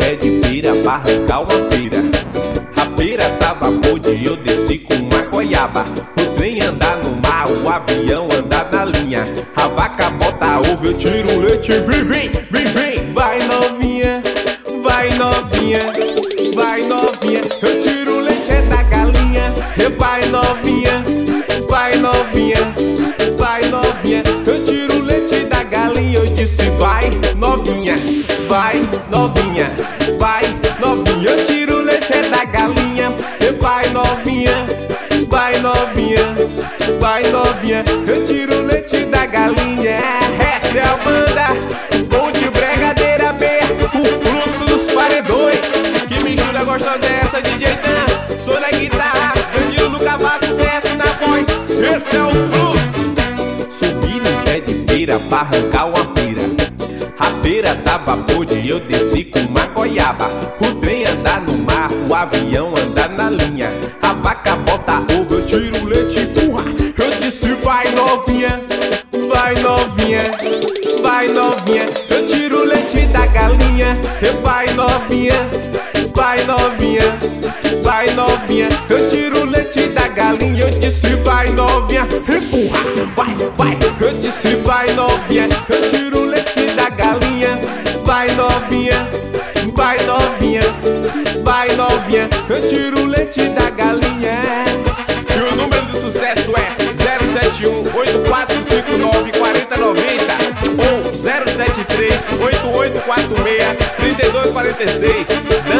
pé de pera pra arrancar uma pera. A pera tava podre e eu desci com uma goiaba. O trem anda no mar, o avião anda na linha. A vaca bota ovo, eu tiro o leite. Vem, vem, vem, vem. Vai novinha, vai novinha, vai novinha. Eu tiro o leite é da galinha. Vai novinha, vai novinha, vai novinha. Eu tiro o leite da galinha. Eu disse vai novinha, vai novinha, vai novinha. Eu tiro o leite é da galinha. Vai novinha, vai novinha, vai novinha. Eu tiro o leite da galinha. Essa é a banda Bom de Bregadeira aberto, o fluxo dos paredões. Que mistura gostosa é essa, DJ Dan? Sou na guitarra, Danilo no cavaco, desce na voz. Esse é o fluxo. Subi no pé de pera pra arrancar uma pera. A pera tava podre e eu desci com uma goiaba. O trem anda no mar, o avião anda na linha. A vaca bota ovo, eu tiro o leite, empurra. Eu disse vai novinha, vai novinha, vai novinha. Eu tiro o leite da galinha. Vai novinha, vai novinha, vai novinha. Eu tiro o leite da galinha. Eu disse vai novinha, empurra, vai, vai. Eu disse vai novinha. Eu tiro o leite da galinha. Vai novinha, vai novinha, vai novinha. Eu tiro o leite da galinha. E o número do sucesso é 071-8459-4090 ou 073-8846-3246.